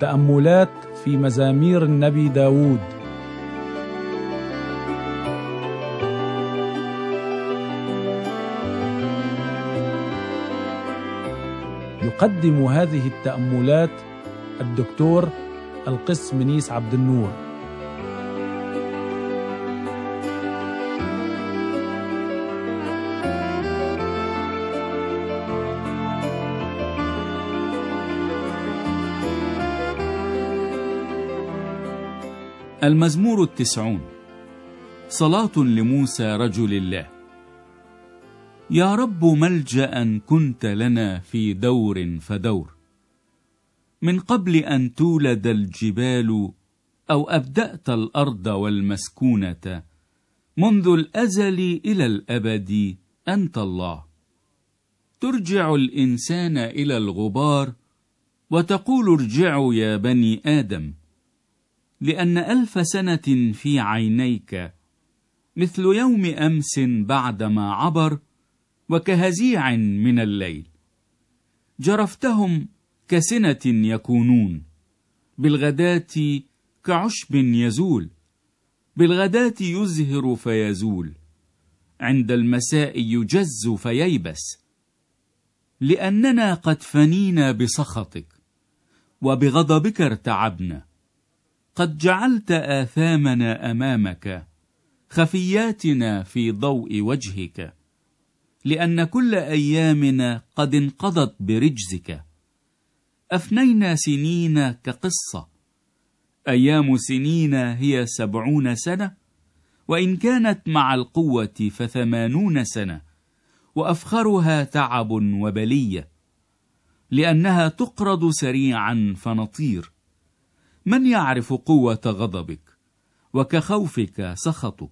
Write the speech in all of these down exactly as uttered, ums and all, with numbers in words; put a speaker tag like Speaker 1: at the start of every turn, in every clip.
Speaker 1: تأملات في مزامير النبي داود. يقدم هذه التأملات الدكتور القس منيس عبد النور.
Speaker 2: المزمور التسعون، صلاة لموسى رجل الله. يا رب ملجأ كنت لنا في دور فدور، من قبل أن تولد الجبال أو أبدأت الأرض والمسكونة، منذ الأزل إلى الأبد أنت الله. ترجع الإنسان إلى الغبار وتقول ارجعوا يا بني آدم، لأن ألف سنة في عينيك مثل يوم أمس بعدما عبر، وكهزيع من الليل. جرفتهم كسنة يكونون، بالغداة كعشب يزول، بالغداة يزهر فيزول، عند المساء يجز فييبس. لأننا قد فنينا بسخطك، وبغضبك ارتعبنا. قد جعلت آثامنا أمامك، خفياتنا في ضوء وجهك، لأن كل أيامنا قد انقضت برجزك. أفنينا سنين كقصة، أيام سنين هي سبعون سنة، وإن كانت مع القوة فثمانون سنة، وأفخرها تعب وبلية، لأنها تقرض سريعا فنطير. من يعرف قوة غضبك؟ وكخوفك سخطك.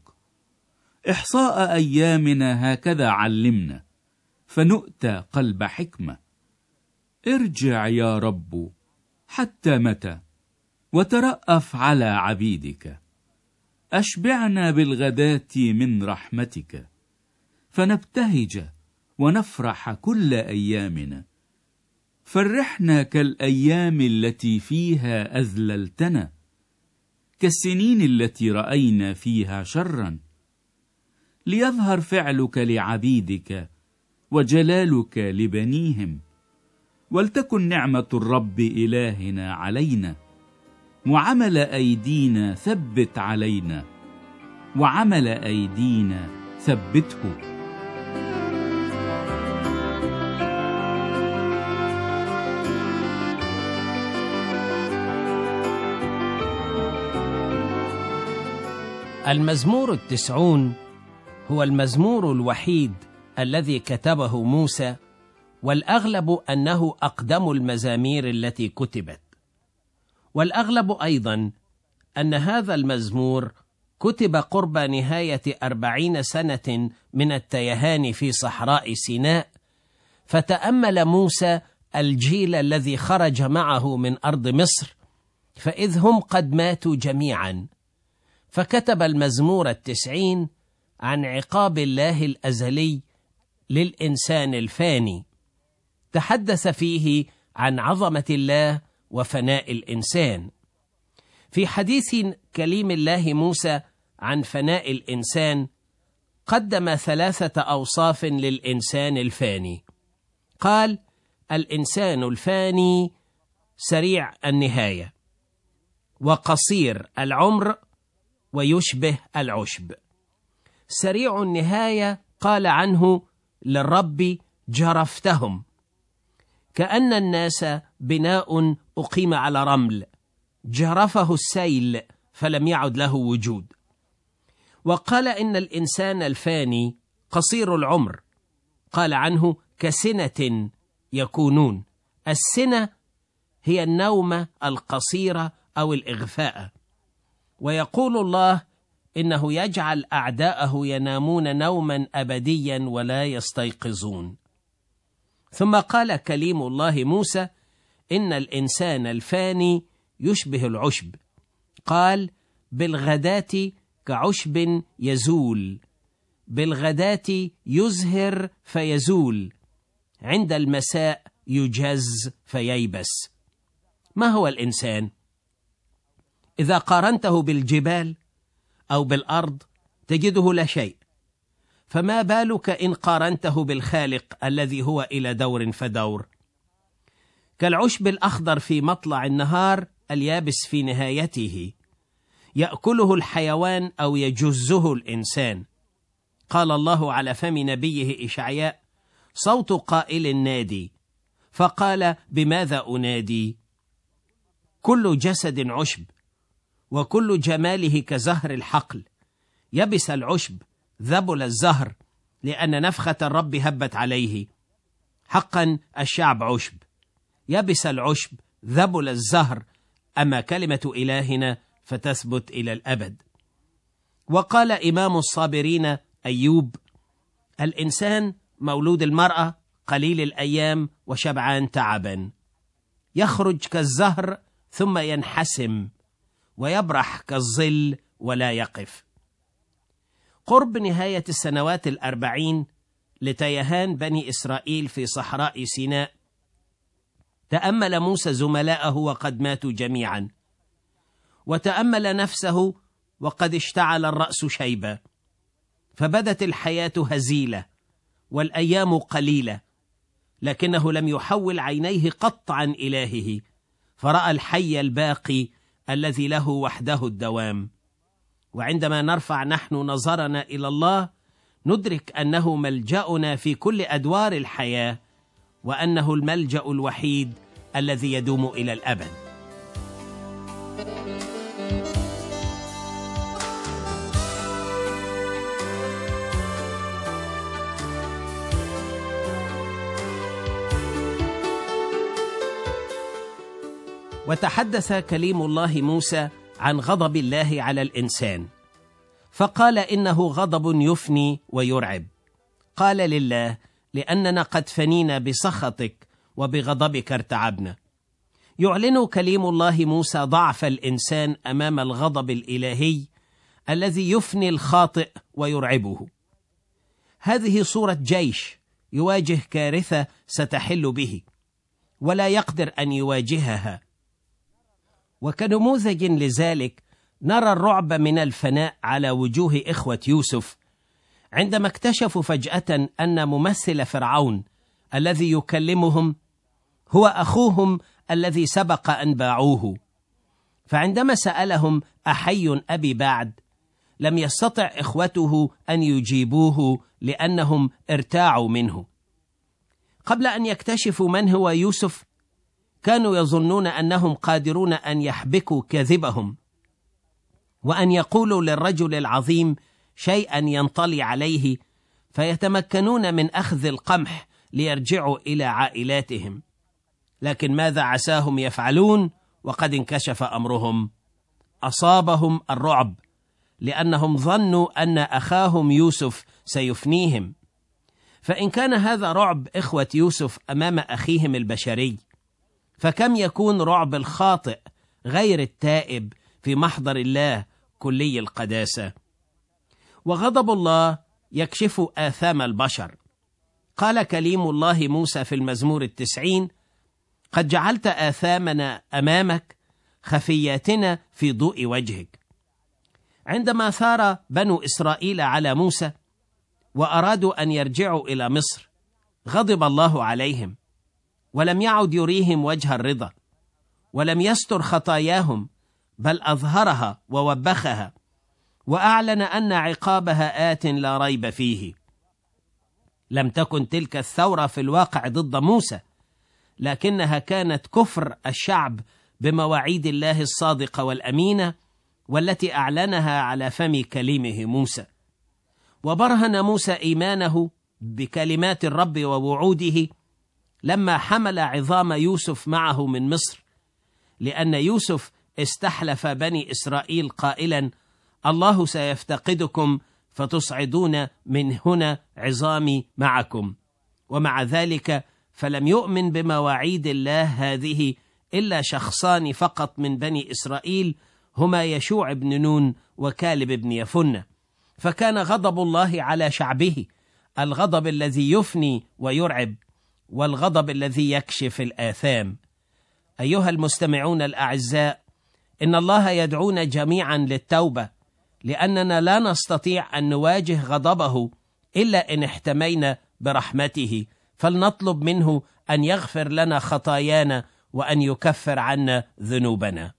Speaker 2: إحصاء أيامنا هكذا علمنا، فنؤتى قلب حكمة. ارجع يا رب، حتى متى؟ وترأف على عبيدك. أشبعنا بالغداة من رحمتك، فنبتهج ونفرح كل أيامنا. فرحنا كالأيام التي فيها أذللتنا، كالسنين التي رأينا فيها شرا. ليظهر فعلك لعبيدك، وجلالك لبنيهم. ولتكن نعمة الرب إلهنا علينا، وعمل أيدينا ثبت علينا، وعمل أيدينا ثبته.
Speaker 3: المزمور التسعون هو المزمور الوحيد الذي كتبه موسى، والأغلب أنه أقدم المزامير التي كتبت. والأغلب أيضا أن هذا المزمور كتب قرب نهاية أربعين سنة من التيهان في صحراء سيناء، فتأمل موسى الجيل الذي خرج معه من أرض مصر، فإذ هم قد ماتوا جميعا. فكتب المزمور التسعين عن عقاب الله الأزلي للإنسان الفاني. تحدث فيه عن عظمة الله وفناء الإنسان. في حديث كليم الله موسى عن فناء الإنسان قدم ثلاثة أوصاف للإنسان الفاني. قال: الإنسان الفاني سريع النهاية، وقصير العمر، ويشبه العشب. سريع النهاية قال عنه للرب: جرفتهم، كأن الناس بناء أقيم على رمل، جرفه السيل فلم يعد له وجود. وقال إن الإنسان الفاني قصير العمر، قال عنه كسنة يكونون. السنة هي النومة القصيرة أو الإغفاء. ويقول الله إنه يجعل أعداءه ينامون نوما أبديا ولا يستيقظون. ثم قال كليم الله موسى إن الإنسان الفاني يشبه العشب. قال: بالغداة كعشب يزول، بالغداة يزهر فيزول، عند المساء يجز فييبس. ما هو الإنسان؟ إذا قارنته بالجبال أو بالأرض تجده لا شيء، فما بالك إن قارنته بالخالق الذي هو إلى دور فدور؟ كالعشب الأخضر في مطلع النهار، اليابس في نهايته، يأكله الحيوان أو يجزه الإنسان. قال الله على فم نبيه إشعياء: صوت قائل نادي، فقال: بماذا أنادي؟ كل جسد عشب، وكل جماله كزهر الحقل. يبس العشب، ذبل الزهر، لأن نفخة الرب هبت عليه. حقا الشعب عشب، يبس العشب، ذبل الزهر، أما كلمة إلهنا فتثبت إلى الأبد. وقال إمام الصابرين أيوب: الإنسان مولود المرأة، قليل الأيام وشبعان تعبا، يخرج كالزهر ثم ينحسم، ويبرح كالظل ولا يقف. قرب نهاية السنوات الأربعين لتيهان بني إسرائيل في صحراء سيناء، تأمل موسى زملاءه وقد ماتوا جميعا، وتأمل نفسه وقد اشتعل الرأس شيبا، فبدت الحياة هزيلة والأيام قليلة، لكنه لم يحول عينيه قط عن إلهه، فرأى الحي الباقي الذي له وحده الدوام. وعندما نرفع نحن نظرنا إلى الله ندرك أنه ملجأنا في كل أدوار الحياة، وأنه الملجأ الوحيد الذي يدوم إلى الأبد. وتحدث كليم الله موسى عن غضب الله على الإنسان، فقال: إنه غضب يفني ويرعب. قال لله: لأننا قد فنينا بسخطك وبغضبك ارتعبنا. يعلن كليم الله موسى ضعف الإنسان أمام الغضب الإلهي الذي يفني الخاطئ ويرعبه. هذه صورة جيش يواجه كارثة ستحل به ولا يقدر أن يواجهها. وكنموذج لذلك نرى الرعب من الفناء على وجوه إخوة يوسف عندما اكتشفوا فجأة أن ممثل فرعون الذي يكلمهم هو أخوهم الذي سبق أن باعوه. فعندما سألهم: أحي أبي بعد؟ لم يستطع إخوته أن يجيبوه لأنهم ارتاعوا منه. قبل أن يكتشفوا من هو يوسف كانوا يظنون أنهم قادرون أن يحبكوا كذبهم، وأن يقولوا للرجل العظيم شيئا ينطلي عليه، فيتمكنون من أخذ القمح ليرجعوا إلى عائلاتهم. لكن ماذا عساهم يفعلون وقد انكشف أمرهم؟ أصابهم الرعب، لأنهم ظنوا أن أخاهم يوسف سيفنيهم. فإن كان هذا رعب إخوة يوسف أمام أخيهم البشري، فكم يكون رعب الخاطئ غير التائب في محضر الله كلي القداسة؟ وغضب الله يكشف آثام البشر. قال كليم الله موسى في المزمور التسعين: قد جعلت آثامنا أمامك، خفياتنا في ضوء وجهك. عندما ثار بنو إسرائيل على موسى وأرادوا أن يرجعوا إلى مصر، غضب الله عليهم، ولم يعد يريهم وجه الرضا، ولم يستر خطاياهم، بل أظهرها ووبخها، وأعلن أن عقابها آت لا ريب فيه. لم تكن تلك الثورة في الواقع ضد موسى، لكنها كانت كفر الشعب بمواعيد الله الصادقة والأمينة، والتي أعلنها على فم كليمه موسى. وبرهن موسى إيمانه بكلمات الرب ووعوده لما حمل عظام يوسف معه من مصر، لأن يوسف استحلف بني إسرائيل قائلا: الله سيفتقدكم فتصعدون من هنا عظامي معكم. ومع ذلك فلم يؤمن بمواعيد الله هذه إلا شخصان فقط من بني إسرائيل، هما يشوع بن نون وكالب بن يفنة. فكان غضب الله على شعبه، الغضب الذي يفني ويرعب، والغضب الذي يكشف الآثام. أيها المستمعون الأعزاء، إن الله يدعونا جميعا للتوبة، لأننا لا نستطيع أن نواجه غضبه إلا إن احتمينا برحمته، فلنطلب منه أن يغفر لنا خطايانا وأن يكفر عنا ذنوبنا.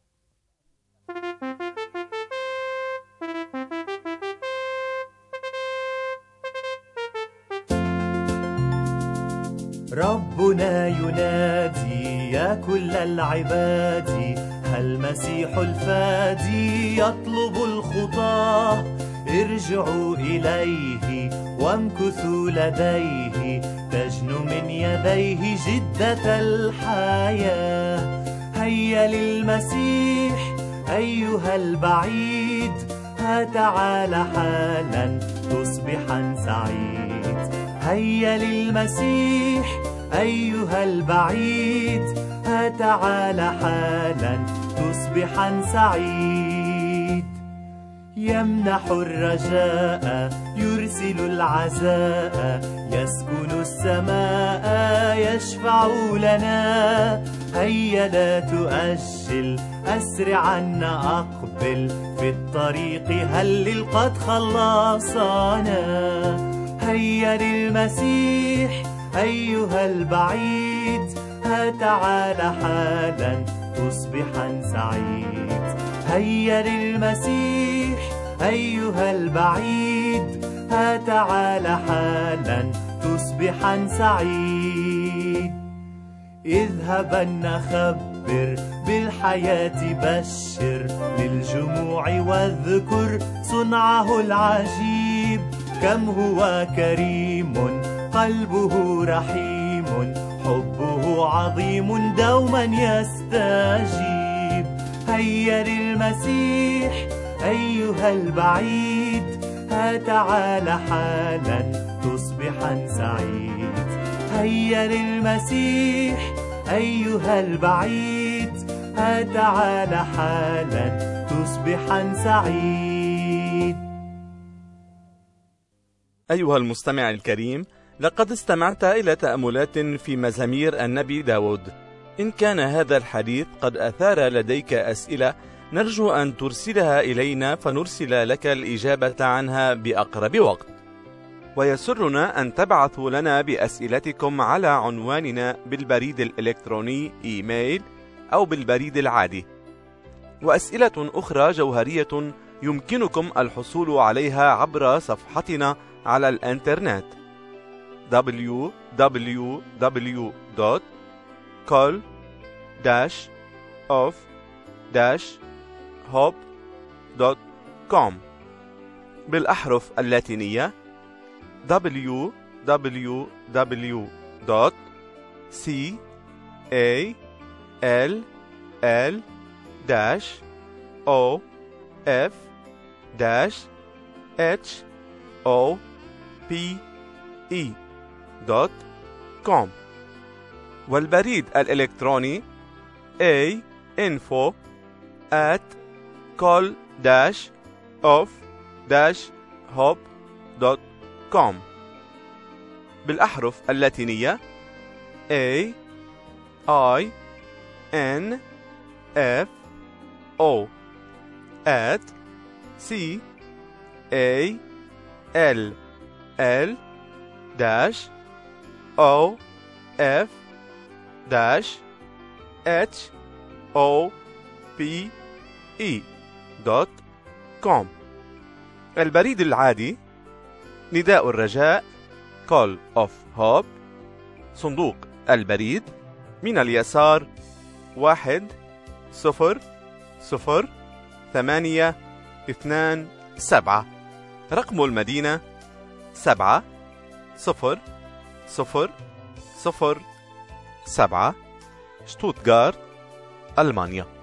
Speaker 4: ربنا ينادي يا كل العباد، هل مسيح الفادي يطلب الخطاة؟ ارجعوا إليه وامكثوا لديه، تجنو من يديه جدة الحياة. هيا للمسيح أيها البعيد، ها تعال حالا تصبحا سعيد. هيا للمسيح أيها البعيد، ها تعال حالا تصبحا سعيد. يمنح الرجاء يرسل العزاء، يسكن السماء يشفع لنا. هيا لا تؤجل أسرعا أقبل، في الطريق هلل قد خلصنا. هيا للمسيح أيها البعيد، ها تعال حالا تصبحا سعيد. هيا للمسيح أيها البعيد، ها تعال حالا تصبحا سعيد. اذهبن خبر بالحياة بشر للجموع، واذكر صنعه العجيب. كم هو كريم قلبه رحيم، حبه عظيم دوما يستجيب. هيا للمسيح أيها البعيد، ها تعال حالا تصبحا سعيد. هيا للمسيح أيها البعيد، ها تعال حالا تصبحا سعيد.
Speaker 5: أيها المستمع الكريم، لقد استمعت إلى تأملات في مزامير النبي داود. إن كان هذا الحديث قد أثار لديك أسئلة، نرجو أن ترسلها إلينا فنرسل لك الإجابة عنها بأقرب وقت. ويسرنا أن تبعثوا لنا بأسئلتكم على عنواننا بالبريد الإلكتروني إيميل أو بالبريد العادي. وأسئلة أخرى جوهرية يمكنكم الحصول عليها عبر صفحتنا على الإنترنت دبليو دبليو دبليو دوت كول داش اوف داش هوب دوت كوم بالأحرف اللاتينية دبليو دبليو دبليو دوت سي إيه إل إل داش أو إف داش إتش أو بي إي دوت كوم، والبريد الإلكتروني A info at call dash of dash hop دوت كوم بالأحرف اللاتينية A I N F O at C A L L dash O F dash H O P E دوت كوم. البريد العادي نداء الرجاء Call of Hope، صندوق البريد من اليسار واحد صفر صفر ثمانية اثنان سبعة، رقم المدينة سبعة صفر صفر صفر سبعة، شتوتغارت، ألمانيا.